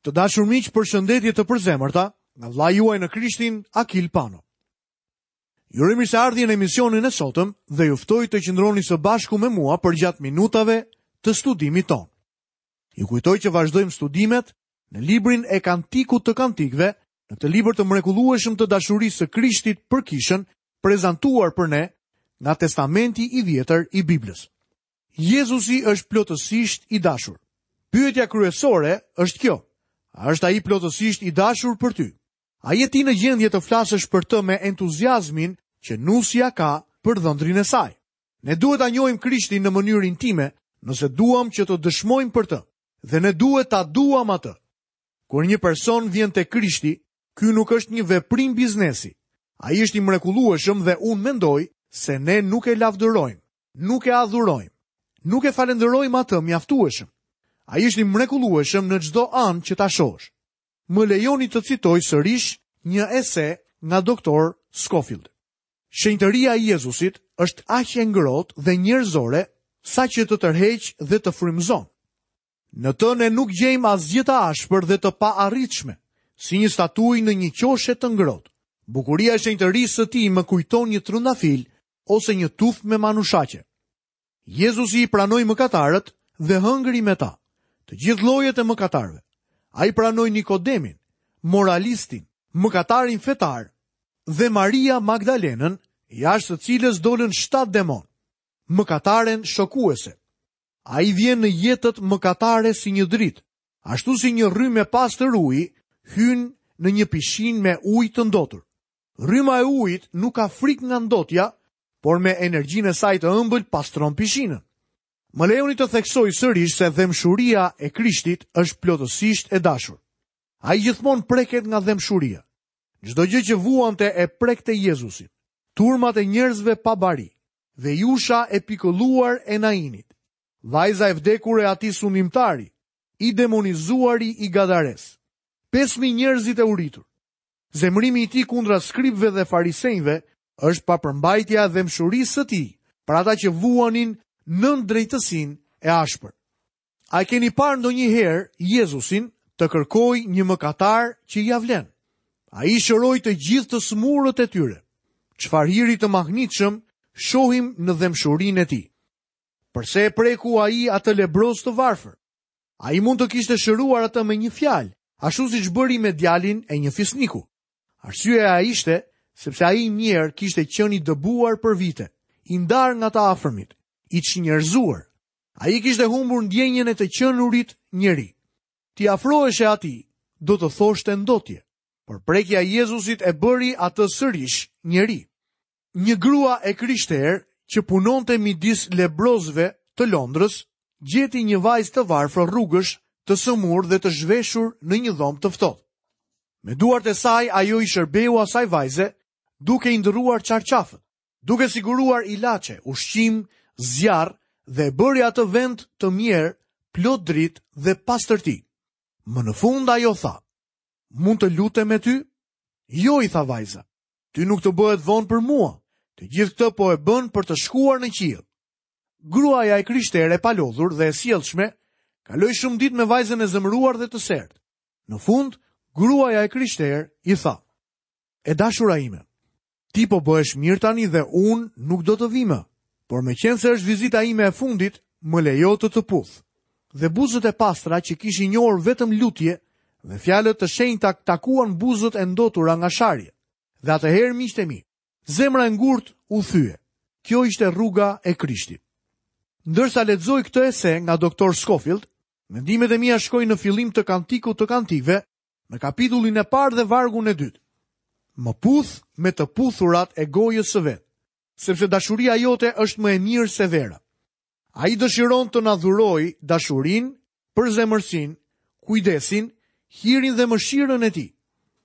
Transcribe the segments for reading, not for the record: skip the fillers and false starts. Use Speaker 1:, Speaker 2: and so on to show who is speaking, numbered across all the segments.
Speaker 1: Të dashur miq, përshëndetje të përzemërta nga vllai juaj në Krishtin, Akil Pano. Ju uroj mirëseardhje në emisionin e sotëm dhe ju ftoj të qëndroni së bashku me mua për gjatë minutave të studimit ton. Ju kujtoj që vazhdojmë studimet në librin e Kantikut të Kantikëve, në të libër të mrekullueshëm të dashurisë së Krishtit për kishën, prezantuar për ne nga Testamenti i Vjetër i Biblës. Jezusi është plotësisht i dashur. Pyetja kryesore është kjo: a është ai plotësisht i dashur për ty? A je ti në gjendje të flasësh për të me entuziazmin që nusja ka për dhëndrin e saj? Ne duhet ta njohim Krishtin në mënyrë intime nëse duam që të dëshmojmë për të, dhe ne duhet ta duam atë. Kur një person vjen te Krishti, ky nuk është një veprim biznesi. Ai është i mrekullueshëm dhe unë mendoj se ne nuk e lavdërojmë, nuk e adhurojmë, nuk e falenderojmë atë mjaftueshëm. Ai është i mrekullueshëm në çdo anë që ta shohësh. Më lejoni të citoj sërish një ese nga doktor Scofield. Shenjtëria e Jezusit është aq e ngrohtë dhe njerëzore sa që të tërheq dhe të frymëzon. Në të ne nuk gjejmë asgjë të ashpër dhe të paarritshme, si një statuj në një qoshe të ngrohtë. Bukuria e shenjtërisë së tij më kujton një trëndafil ose një tufë me manushaqe. Jezusi i pranoi mëkatarët dhe hëngri me ta, të gjithë llojet e mëkatarëve. Ai pranoi Nikodemin, moralistin, mëkatarin fetar dhe Maria Magdalenën, jashtë së cilës dolën 7 demon, mëkataren shokuese. Ai vjen në jetët mëkatare si një dritë, ashtu si një rrymë e pastër uji hyn në një pishinë me ujë të ndotur. Rryma e ujit nuk ka frikë nga ndotja, por me energjinë e saj të ëmbël pastron pishinën. Më lejoni të theksoj sërish se dhémshuria e Krishtit është plotësisht e dashur. Ai gjithmonë preket nga dhémshuria. Çdo gjë që vuante e prekte Jezusin. Turmat e njerëzve pa bari, vejusha e pikëlluar e Nainit, vajza e vdekur e atij sundimtari, i demonizuari i Gadares, 5.000 njerëzit e uritur. Zemrimi i tij kundra skribëve dhe farisejve është pa përmbajtja e dhémshurisë së tij për ata që vuanin nën drejtësinë e ashpër. A keni parë ndonjëherë Jezusin të kërkojë një mëkatar që ia vlen? Ai shëroi të gjithë të smurët e tyre. Çfarë hiri të mahnitshëm shohim në dhémshurinë e tij. Përse e preku ai atë lebroz të varfër? Ai mund të kishte shëruar atë me një fjalë, ashtu siç bëri me djalin e një fisniku. Arsyeja ishte sepse ai njerë kishte qenë i dëbuar për vite, i ndar nga të afërmit, i çnjerëzuar. Ai kishte humbur ndjenjen e të qenurit njeri. Ti afroheshe atij, do të thoshte ndotje. Por prekja e Jezusit e bëri atë sërish njeri. Një grua e krishterë që punonte midis lebrozëve të Londrës, gjeti një vajzë të varfër rrugësh, të sëmurë dhe të zhveshur në një dhomë të ftohtë. Me duart e saj ajo i shërbeu asaj vajze, duke i ndërruar çarçafët, duke siguruar ilaçe, ushqim, zjarr dhe bëri atë vend të mirë, plot dritë dhe pastërti. Më në fund ajo tha: "Mund të lutem me ty?" "Jo," i tha vajza. "Ty nuk të bëhet vonë për mua. Të gjithë këtë po e bën për të shkuar në qiell." Gruaja e krishtere, pa lodhur dhe e sjellshme, kaloi shumë ditë me vajzën e zemëruar dhe të sertë. Në fund, gruaja e krishtere i tha: "E dashura ime, ti po bëhesh mirë tani dhe unë nuk do të vi më, por me qenë se është vizita ime e fundit, më lejo të puth." Dhe buzët e pastra që kishin njohur vetëm lutje dhe fjalët të shenjta takuan buzët e ndotura nga sharje. Dhe atëherë, miqtë e mi, zemra e ngurtë u thye. Kjo ishte rruga e Krishtit. Ndërsa lexoj këtë ese nga doktor Scofield, mendimet e mia shkojnë në fillim të Kantikut të Kantikëve, në kapitullin e parë dhe vargun e 2. Më puth me të puthurat e gojës së vet, sepse dashuria jote është më e mirë se vera. Ai dëshiron të na dhurojë dashurinë, përzemërsinë, kujdesin, hirin dhe mëshirën e tij.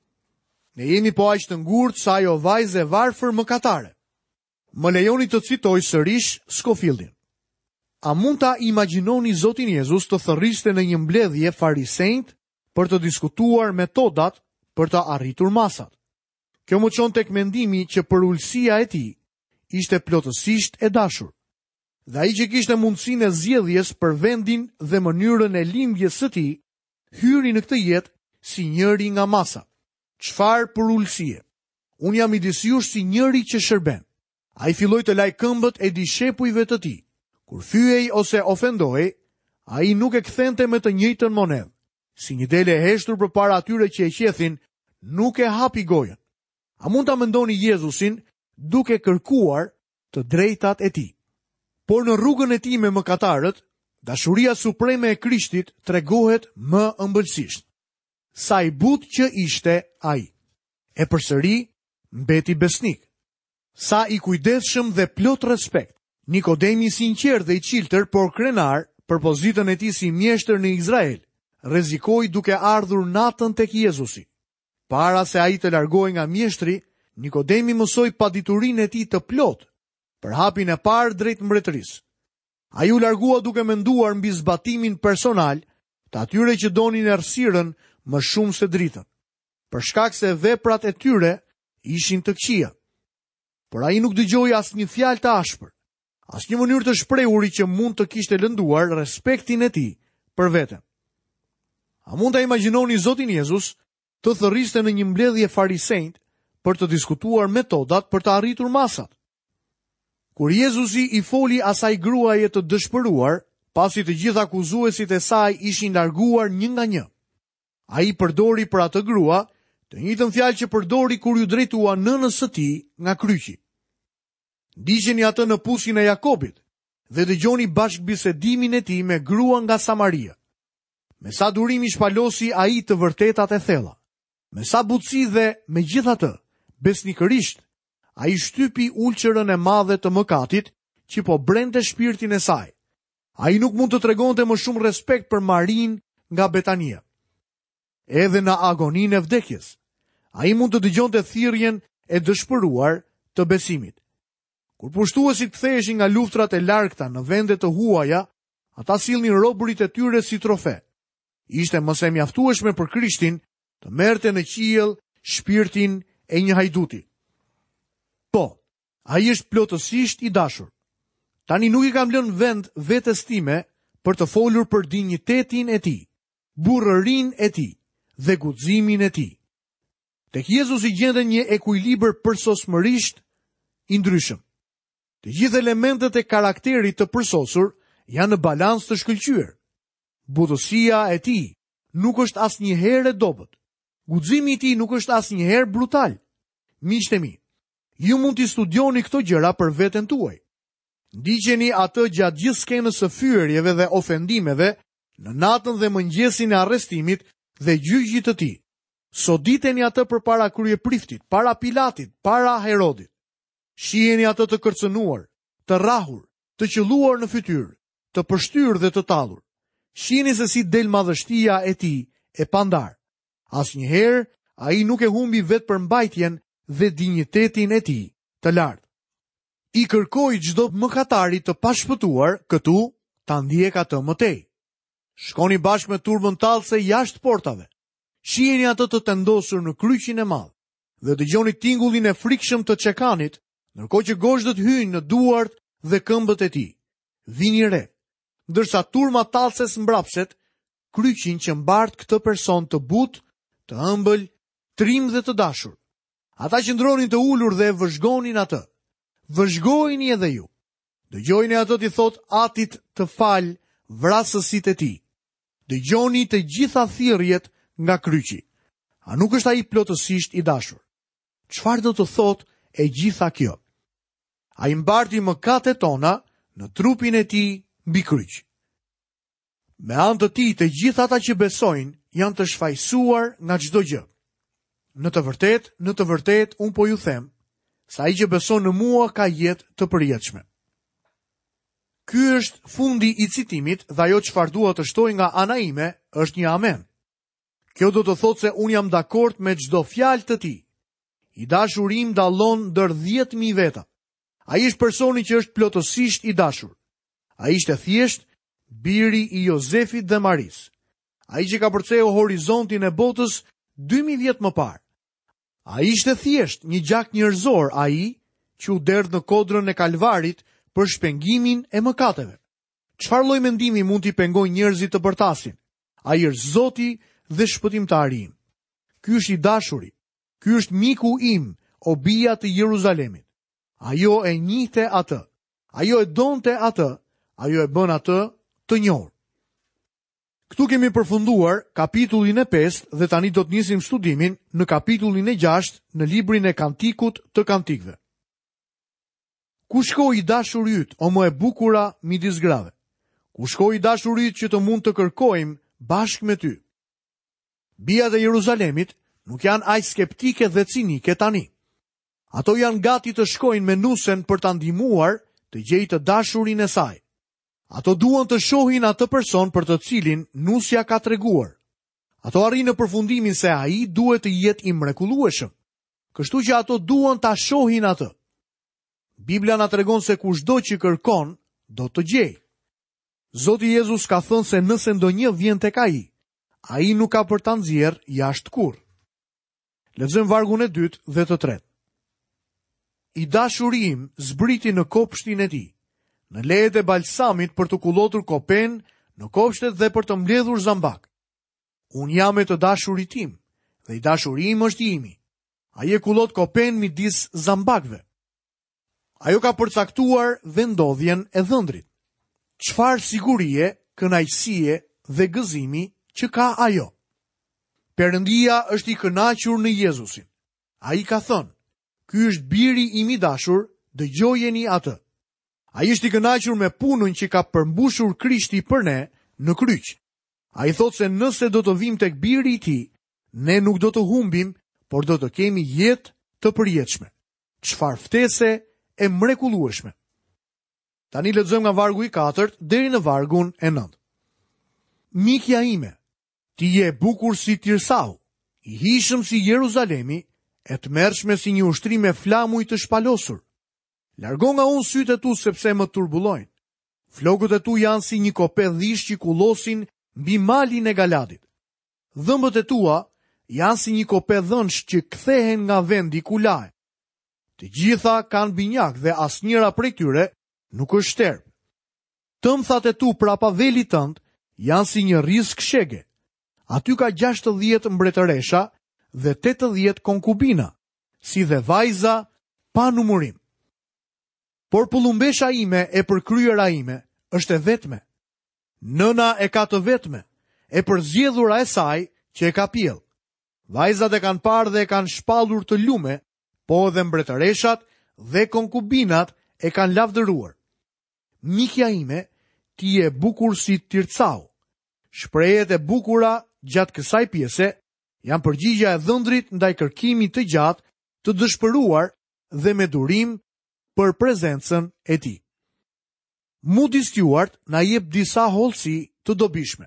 Speaker 1: Ne jemi po aq të ngurtë sa ajo vajzë e varfër mëkatare. Më lejoni të citoj sërish Scofieldin. A mund ta imagjinoni Zotin Jezus të thërriste në një mbledhje farisejt për të diskutuar metodat për të arritur masat? Kjo më çon tek mendimi që për ulësia e tij ishte plotësisht e dashur. Dhe ai që kishte mundësinë e zgjedhjes për vendin dhe mënyrën e lindjes së tij, hyri në këtë jetë si njëri nga masa. Çfarë për ulësie? Unë jam midis jush si njëri që shërben. Ai filloi të laj këmbët e dishepujve të tij. Kur fyej ose ofendohej, ai nuk e kthente me të njëjtën monedhë. Si një dele e heshtur përpara atyre që e qethin, nuk e hapi gojën. A mund ta mendoni Jezusin duke kërkuar të drejtat e tij? Por në rrugën e tij me mëkatarët, dashuria supreme e Krishtit tregohet më ëmbëlsisht. Sa i butë që ishte ai. E përsëri mbeti besnik. Sa i kujdesshëm dhe plot respekt. Nikodemi sinqert dhe i çiltër, por krenar për pozitën e tij si mjeshtër në Izrael, rrezikoi duke ardhur natën tek Jezusi. Para se ai të largohej nga mjeshtri, Nikodemi mësoi paditurinë e tij të plot për hapin e parë drejt mbretërisë. Ai u largua duke menduar mbi zbatimin personal të atyre që donin errësirën më shumë se dritën, për shkak se veprat e tyre ishin të këqija. Por ai nuk dëgjoi asnjë fjalë të ashpër, asnjë mënyrë të shprehuri që mund të kishte lënduar respektin e tij për veten. A mund ta imagjinoni Zotin Jezus të thërriste në një mbledhje farisejt për të diskutuar metodat për të arritur masat? Kur Jezusi i foli asaj gruaje të dëshpëruar, pasi të gjithë akuzuesit e saj ishin larguar një nga një, ai përdori për atë grua të njëjtën fjalë që përdori kur ju drejtua nënës së tij nga kryqi. Ndiqeni atë në pusin e Jakobit dhe dëgjoni bashkëbisedimin e tij me grua nga Samaria. Me sa durimi shpalosi ai të vërtetat e thella. Me sa butësi dhe megjithatë, besnikërisht, ai shtypi ulçërën e madhe të mëkatit që po brente shpirtin e saj. Ai nuk mund të tregonte më shumë respekt për Marin nga Betania. Edhe në agoninë e vdekjes, ai mund të dëgjonte thirrjen e dëshpëruar të besimit. Kur pushtuesit ktheheshin nga luftrat e largta në vende të huaja, ata sillnin robërit e tyre si trofe. Ishte mëse mjaftueshme për Krishtin të merrte në qiell shpirtin e një hajduti. Po, ai është plotësisht i dashur. Tani nuk i kam lënë vend vetes time për të folur për dinjitetin e tij, burrërinë e tij dhe guximin e tij. Tek Jezusi gjenden një ekuilibër përsosmërisht i ndryshëm. Të gjithë elementet e karakterit të përsosur janë në balans të shkëlqyer. Butësia e tij nuk është asnjëherë e dobët. Guximi i tij nuk është asnjëherë brutal. Miqtë e mi, ju mund të studioni këto gjëra për veten tuaj. Ndiqeni atë gjatë gjithë skenës së fyerjeve dhe ofendimeve, në natën dhe mëngjesin e arrestimit dhe gjyqit të tij. Soditeni atë përpara kryepriftit, para Pilatit, para Herodit. Shiheni atë të kërcënuar, të rrahur, të qelluar në fytyrë, të pështyrë dhe të tallur. Shiheni se si del madhështia e tij e pandar. Asnjëherë ai nuk e humbi vetëpërmbajtjen dhe dinjitetin e tij të lartë. I kërkoi çdo mëkatari të pashpëtuar këtu ta ndjek atë më tej. Shkoni bashkë me turmën tallëse jashtë portave. Shiheni atë të tendosur në kryqin e madh dhe dëgjoni tingullin e frikshëm të çekanit, ndërkohë që gozhdët hyjnë në duart dhe këmbët e tij. Vini re, ndërsa turma tallëses mbrapshet kryqin që mbart këtë person të butë, të ëmbël, trim dhe të dashur. Ata që ndronin të ulur dhe vëzhgonin atë. Vëzhgojini edhe ju. Dëgjojini atë t'i thot atit të fal vrasësit e tij. Dëgjoni të gjitha thirrjet nga kryqi. A nuk është ai plotësisht i dashur? Çfarë do të thot e gjitha kjo? Ai mbarti mëkatet tona në trupin e tij mbi kryq. Me anë të tij të gjithë ata që besojnë janë të shfaqsuar nga çdo gjë. Në të vërtet, unë po ju them, sa ai që beson në mua ka jetë të përjetshme. Ky është fundi i citimit dhe ajo çfarë dua të shtoj nga ana ime është një amen. Kjo do të thotë se unë jam dakord me çdo fjalë të tij. I dashuri im dallon ndër 10.000 veta. Ai është personi që është plotësisht i dashur. Ai ishte thjesht biri i Jozefit dhe Maris. Ai që ka përcjellur horizontin e botës 2000 vjet më parë. Ai ishte thjesht një gjak njerëzor, ai që u derdh në kodrën e Kalvarit për shpengimin e mëkateve. Çfarë lloj mendimi mund t'i pengojë njerëzit të bërtasin? Ai është Zoti dhe shpëtimtari im. Ky është i dashuri. Ky është miku im, o bija të Jeruzalemit. Ajo e njihte atë. Ajo e donte atë. Ajo e bën atë të njohur. Këtu kemi përfunduar kapitullin e 5 dhe tani do të nisim studimin në kapitullin e 6 në librin e Kantikut të Kantikëve. Ku shkoi i dashuri yt, o më e bukura midis grave? Ku shkoi i dashuri yt që të mund të kërkojmë bashkë me ty? Bijat e Jeruzalemit nuk janë aq skeptike dhe cinike tani. Ato janë gati të shkojnë me nusen për ta ndihmuar të gjejë të dashurin e saj. Ato duan të shohin atë person për të cilin nusja ka treguar. Ato arrin në përfundimin se ai duhet të jetë i mrekullueshëm. Kështu që ato duan ta shohin atë. Biblia na tregon se kushdo që kërkon, do të gjejë. Zoti Jezus ka thënë se nëse ndonjë vjen tek ai nuk ka për ta nxjerrë jashtë kurrë. Lexojmë vargun e 2 dhe të 3. I dashuri im zbriti në kopshtin e tij, në lehet e balsamit për të kullotur kopen, në kopshtet dhe për të mbledhur zambak. Unë jam e të dashurit tim, dhe i dashuri im është imi. Ai e kullot kopen midis zambakve. Ajo ka përcaktuar vendodhjen e dhëndrit. Çfarë sigurie, kënaqësie dhe gëzimi që ka ajo. Perëndia është i kënaqur në Jezusin. Ai ka thënë: "Ky është biri im i dashur, dëgjojeni atë." Ai është i kënaqur me punën që ka përmbushur Krishti për ne në kryq. Ai thotë se nëse do të vim tek biri i tij, ne nuk do të humbim, por do të kemi jetë të përjetshme. Çfarë ftese e mrekullueshme. Tani lexojmë nga vargu i 4 deri në vargun e 9. Mikja ime, ti je bukur si Tirsau, i hishëm si Jeruzalemi, e tmerrshme si një ushtrim me flamuj të shpalosur. Largo nga unë sytë e tu sepse më turbullojnë. Flokët e tu janë si një kope dhish që kullosin mbi malin e Galadit. Dhëmbët e tua janë si një kope dhënsh që kthehen nga vendi ku lahen. Të gjitha kanë binjak dhe asnjëra prej tyre nuk është shterp. Tëmthat e tu prapa velit tënd janë si një rrizk shege. Aty ka 60 mbretëresha dhe 80 konkubina, si dhe vajza pa numërim. Por pullumbesha ime e përkryera ime është e vetme. Nëna e ka të vetme, e përzgjedhura e saj që e ka pjell. Vajzat e kanë parë dhe e kanë shpallur të lume, po edhe mbretëreshat dhe konkubinat e kanë lavdëruar. Mikja ime, ti e bukur si Tirsau. Shprehet e bukura gjatë kësaj pjese janë përgjigja e dhëndrit ndaj kërkimit të gjatë të dëshpëruar dhe me durim për prezencën e tij. Moody Stuart na jep disa hollësi të dobishme.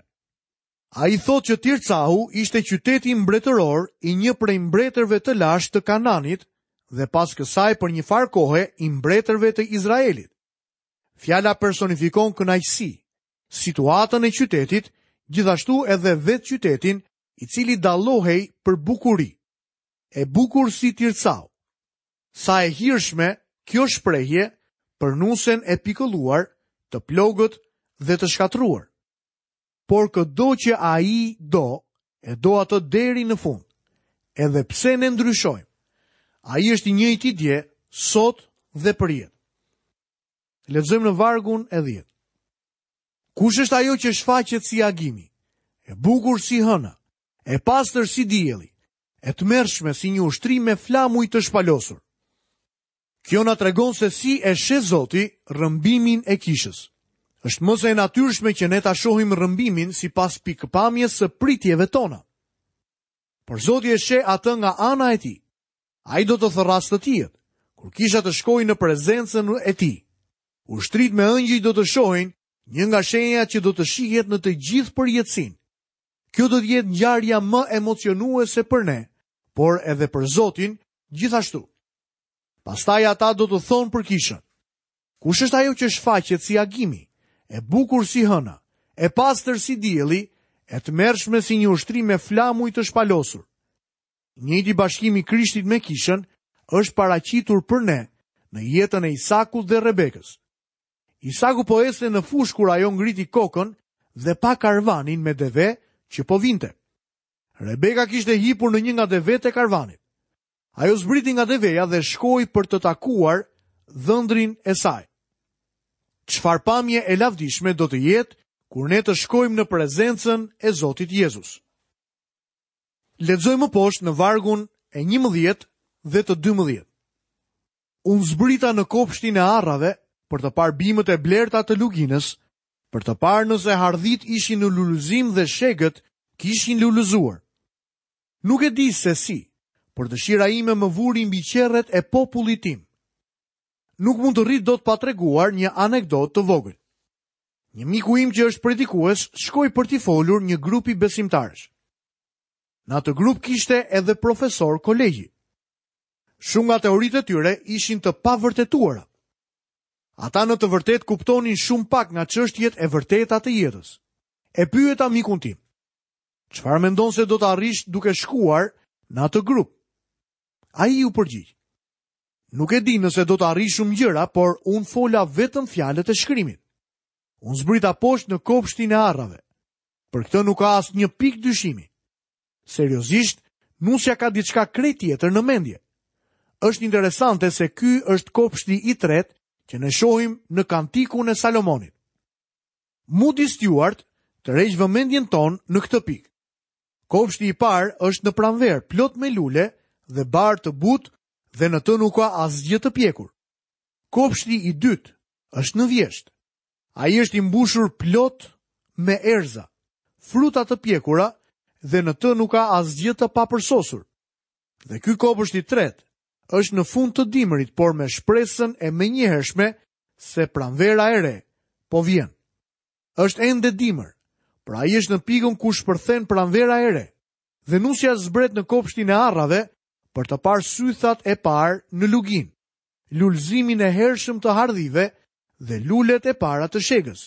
Speaker 1: Ai thotë që Tirsau ishte qyteti mbretëror i një prej mbretërve të lashtë të Kananit dhe pas kësaj për një farë kohe i mbretërve të Izraelit. Fjala personifikon kënaqësi, situatën e qytetit, gjithashtu edhe vetë qytetin i cili dallohej për bukuri. E bukur si Tirsau. Sa e hirshme kjo shprehje për nusen e pikëlluar, të plogët dhe të shkatruar. Por këdo që ai do, e do atë deri në fund. Edhe pse ne ndryshojmë, ai është i njëjti dje, sot dhe përjet. Lexojmë në vargun e 10. Kush është ajo që shfaqet si agimi, e bukur si hëna, e pastër si dielli, e tmerrshme si një ushtrim me flamuj të shpalosur? Kjo na tregon se si e sheh Zoti rrëmbimin e kishës. Është mos e natyrshme që ne ta shohim rrëmbimin sipas pikëpamjes së pritjeve tona. Por Zoti e sheh atë nga ana e tij. Ai do të thërras të tijët, kur kisha të shkojnë në prezencën e tij. Ushtrit me ëngjëj do të shohin, një nga shenjat që do të shihet në të gjithë përjetësinë. Kjo do të jetë ngjarja më emocionuese për ne, por edhe për Zotin gjithashtu. Pastaj ata do të thonë për kishën: kush është ajo që shfaqet si agimi, e bukur si hëna, e pastër si dielli, e tmerrshme si një ushtrim me flamuj të shpalosur? Njëjti bashkimi i Krishtit me kishën është paraqitur për ne në jetën e Isakut dhe Rebekës. Isaku po ecte në fushë kur ajo ngriti kokën dhe pa karvanin me deve që po vinte. Rebeka kishte hipur në një nga devet e karvanit. Ajo zbriti nga deveja dhe shkoi për të takuar dhëndrin e saj. Çfarë pamje e lavdishme do të jetë kur ne të shkojmë në prezencën e Zotit Jezus. Lexojmë poshtë në vargun e 11 dhe të 12. Unë zbrita në kopshtin e arrave për të parë bimët e blerta të luginës, për të parë nëse hardhit ishin në lulëzim dhe shegët kishin lulëzuar. Nuk e di se si, por dëshira ime më vuri mbi qerret e popullit tim. Nuk mund të rrit dot pa treguar një anekdot të vogël. Një miku im që është predikues shkoi për t'i folur një grupi besimtarësh. Në atë grup kishte edhe profesor kolegji. Shumë nga teoritë e tyre ishin të pavërtetuara. Ata në të vërtet kuptonin shumë pak nga çështjet e vërteta të jetës. E pyeta mikun tim: çfarë mendon se do të arrish duke shkuar në atë grup? Ai u përgjigj: nuk e di nëse do të arrish shumë gjëra, por unë fola vetëm fjalët e shkrimit. Unë zbrita poshtë në kopshtin e arrave. Për këtë nuk ka asnjë pikë dyshimi. Seriozisht, nusja ka diçka krejt tjetër në mendje. Është interesante se ky është kopshti i tretë që ne shohim në Kantikun e Salomonit. Moody Stuart tërheq vëmendjen tonë në këtë pikë. Kopshti i parë është në pranverë, plot me lule dhe barë të butë dhe në të nuk ka asgjë të pjekur. Kopshti i dytë është në vjeshtë. Ai është i mbushur plot me erza, fruta të pjekura dhe në të nuk ka asgjë të papërsosur. Dhe ky kopsht i tretë është në fund të dimrit, por me shpresën e menjëhershme se pranvera e re po vjen. Është ende dimër, pra ai është në pikën ku shpërthen pranvera e re. Dhe nusja zbret në kopshtin e arrave për të parë sythat e parë në lugin, lulëzimin e hershëm të hardhive dhe lulet e para të shegës.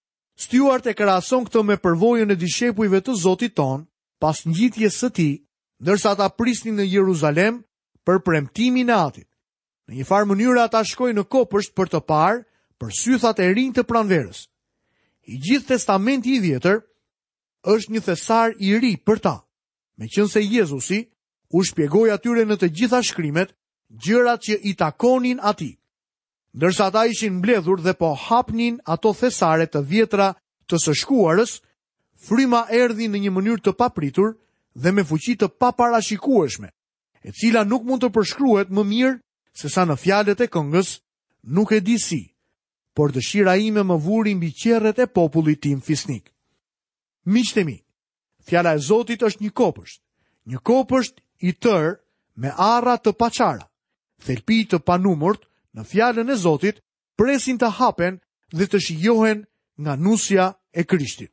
Speaker 1: Stuart e krahason këtë me përvojën e dishepujve të Zotit ton pas ngjitjes së tij, ndërsa ata prisnin në Jeruzalem për premtimin e Atit. Në një farë mënyrë ata shkojnë në kopësht për të parë për sythat e rinj të pranverës. I gjithë Testamenti i Vjetër është një thesar i ri për ta, meqense Jezusi u shpjegoi atyre në të gjitha shkrimet gjërat që i takonin atij. Ndërsa ata ishin mbledhur dhe po hapnin ato thesare të vjetra të së shkuarës, fryma erdhi në një mënyrë të papritur dhe me fuqi të paparashikueshme, e cila nuk mund të përshkruhet më mirë se sa në fjalët e këngës Nuk e di si, por dëshira ime më vuri mbi qerret e popullit tim fisnik. Miqtë e mi, fjala e Zotit është një kopësht i tërë me arra të paqara. Thelpi të panumërt në fjalën e Zotit presin të hapen dhe të shijohen nga nusja e Krishtit.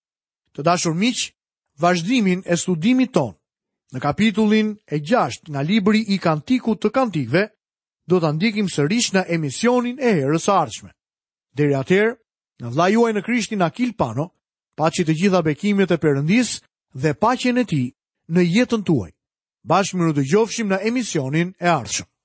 Speaker 1: Të dashur miq, vazhdimin e studimit ton në kapitullin e 6 nga libri i Kantikut të Kantikëve do ta ndjekim sërish në emisionin e herës së ardhshme. Deri atëherë, nga vllai juaj në Krishtin Akil Pano, paçi të gjitha bekimet e Perëndisë dhe paqen e tij në jetën tuaj. Bashkë më në dëgjofshim në emisionin e ardhshëm.